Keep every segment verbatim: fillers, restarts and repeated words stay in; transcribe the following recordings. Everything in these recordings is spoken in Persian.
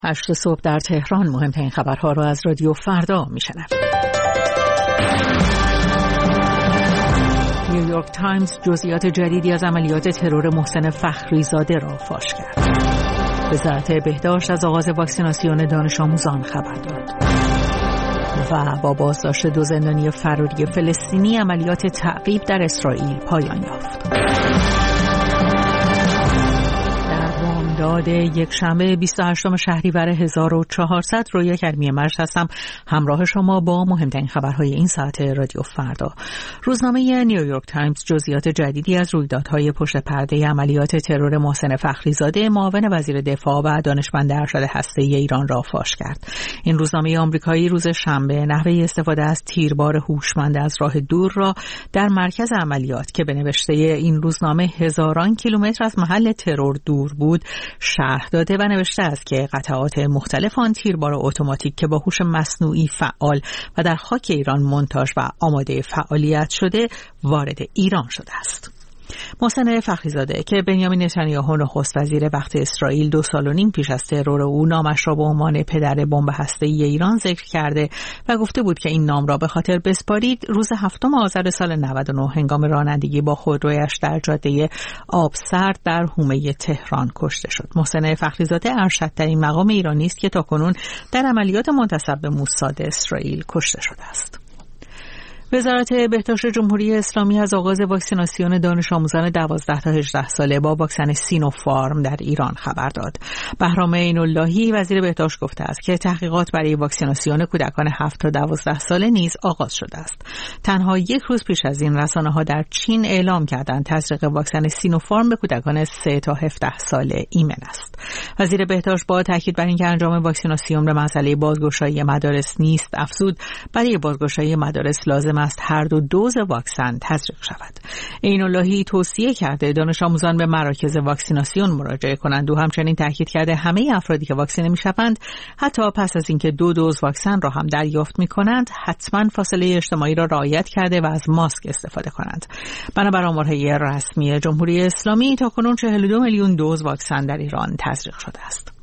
هشت صبح در تهران مهمترین خبرها را از رادیو فردا میشنوید. نیویورک تایمز جزئیات جدیدی از عملیات ترور محسن فخریزاده را فاش کرد. وزارت بهداشت از آغاز واکسیناسیون دانش آموزان خبر داد. و با بازداشت دو زندانی فراری فلسطینی عملیات تعقیب در اسرائیل پایان یافت. داد یک شنبه بیست و هشتم شهریور هزار و چهارصد رویا کریمی مرج هستم، همراه شما با مهمترین خبرهای این ساعت رادیو فردا. روزنامه نیویورک تایمز جزئیات جدیدی از رویدادهای پشت پرده عملیات ترور محسن فخریزاده معاون وزیر دفاع و دانشمند ارشد هسته‌ای ایران را فاش کرد. این روزنامه آمریکایی روز شنبه نحوه استفاده از تیربار هوشمند از راه دور را در مرکز عملیات که به نوشته این روزنامه هزاران کیلومتر از محل ترور دور بود شرح داده و نوشته است که قطعات مختلف آن تیربار اتوماتیک که با هوش مصنوعی فعال و در خاک ایران مونتاژ و آماده فعالیت شده وارد ایران شده است. محسن فخریزاده که بنیامین نتانیاهو نخست وزیر وقت اسرائیل دو سال و نیم پیش از ترور او نامش را به عنوان پدر بمب هسته‌ای ایران ذکر کرده و گفته بود که این نام را به خاطر بسپارید، روز هفتم آذر سال نود و نه هنگام رانندگی با خودرویش در جاده آبسرد در حومه تهران کشته شد. محسن فخریزاده ارشدترین مقام ایرانی است که تاکنون در عملیات منتسب به موساد اسرائیل کشته شده است. وزارت بهداشت جمهوری اسلامی از آغاز واکسیناسیون دانش آموزان دوازده تا هجده ساله با واکسن سینوفارم در ایران خبر داد. بهرام عین‌اللهی وزیر بهداشت گفته است که تحقیقات برای واکسیناسیون کودکان هفت تا دوازده ساله نیز آغاز شده است. تنها یک روز پیش از این رسانه‌ها در چین اعلام کردند تزریق واکسن سینوفارم به کودکان سه تا هفده ساله ایمن است. وزیر بهداشت با تاکید بر اینکه انجام واکسیناسیون به مسئله بازگشایی مدارس نیست افزود برای بازگشایی مدارس لازم است هر دو دوز واکسن تزریق شود. عین‌اللهی توصیه کرده دانش آموزان به مراکز واکسیناسیون مراجعه کنند و همچنین تاکید کرده همه افرادی که واکسینه می‌شوند حتی پس از اینکه دو دوز واکسن را هم دریافت می‌کنند حتما فاصله اجتماعی را رعایت کرده و از ماسک استفاده کنند. بنابر آمارهای رسمی جمهوری اسلامی تاکنون چهل و دو میلیون دوز واکسن در ایران تزریق شده است.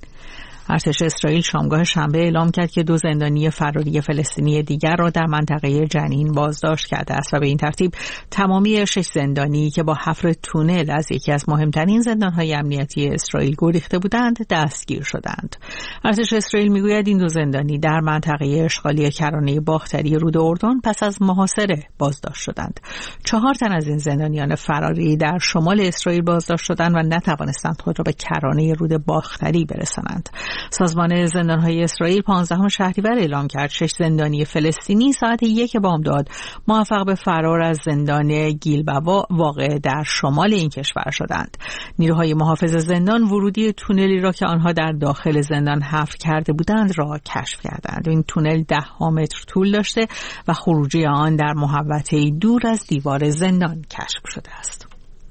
ارتش اسرائیل شامگاه شنبه اعلام کرد که دو زندانی فراری فلسطینی دیگر را در منطقه جنین بازداشت کرده است و به این ترتیب تمامی شش زندانی که با حفر تونل از یکی از مهمترین زندان‌های امنیتی اسرائیل گریخته بودند دستگیر شدند. ارتش اسرائیل میگوید این دو زندانی در منطقه اشغالی کرانه باختری رود اردن پس از محاصره بازداشت شدند. چهار تن از این زندانیان فراری در شمال اسرائیل بازداشت شدند و نتوانستند خود را به کرانه رود باختری برسانند. سازمان زندان‌های اسرائیل پانزدهم شهریور اعلام کرد شش زندانی فلسطینی ساعت یک بامداد موفق به فرار از زندان گیلبوا واقع در شمال این کشور شدند. نیروهای محافظ زندان ورودی تونلی را که آنها در داخل زندان حفر کرده بودند را کشف کردند. این تونل ده ها متر طول داشته و خروجی آن در محوطه‌ای دور از دیوار زندان کشف شده است.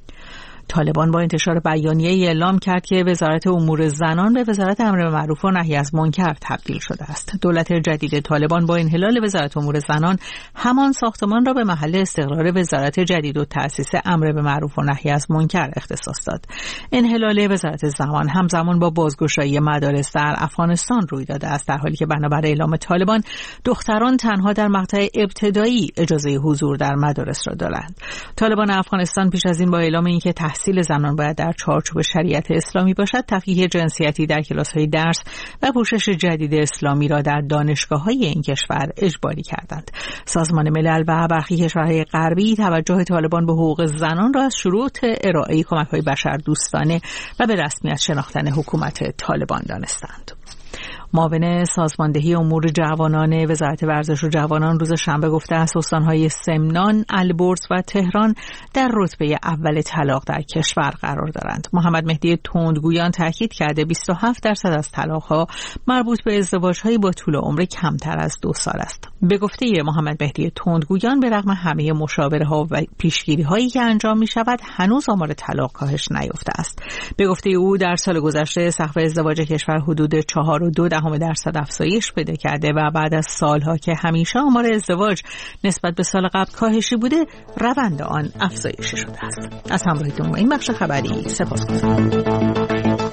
طالبان با انتشار بیانیه‌ای اعلام کرد که وزارت امور زنان به وزارت امر به معروف و نهی از منکر تبدیل شده است. دولت جدید طالبان با انحلال وزارت امور زنان همان ساختمان را به محل استقرار وزارت جدید و تأسیس امر به معروف و نهی از منکر اختصاص داد. انحلال وزارت زنان همزمان با بازگشایی مدارس در افغانستان روی داده است، در حالی که بنابر اعلام طالبان دختران تنها در مقطع ابتدایی اجازه حضور در مدارس را دارند. طالبان افغانستان پیش از این با اعلام اینکه تحصیل زنان باید در چارچوب شریعت اسلامی باشد، تفکیک جنسیتی در کلاس‌های درس و پوشش جدید اسلامی را در دانشگاه‌های این کشور اجباری کردند. سازمان ملل و برخی کشورهای غربی توجه طالبان به حقوق زنان را از شروط ارائه کمک‌های بشردوستانه و به رسمیت شناختن حکومت طالبان دانستند. معاون سازماندهی امور جوانان وزارت ورزش و جوانان روز شنبه گفته است استان‌های سمنان، البرز و تهران در رتبه اول طلاق در کشور قرار دارند. محمد مهدی تندگویان تاکید کرده بیست و هفت درصد از طلاق‌ها مربوط به ازدواج‌های با طول عمر کمتر از دو سال است. به گفته محمد مهدی تندگویان به رغم همه مشاوره‌ها و پیشگیری‌هایی که انجام می‌شود هنوز آمار طلاق کاهش نیافته است. به گفته او در سال گذشته سقف ازدواج کشور حدود چهار و دو دهم درصد افزایش پیدا کرده و بعد از سالها که همیشه آمار ازدواج نسبت به سال قبل کاهشی بوده، روند آن افزایشی شده است. از همراهیتون با این بخش خبری سپاسگزارم.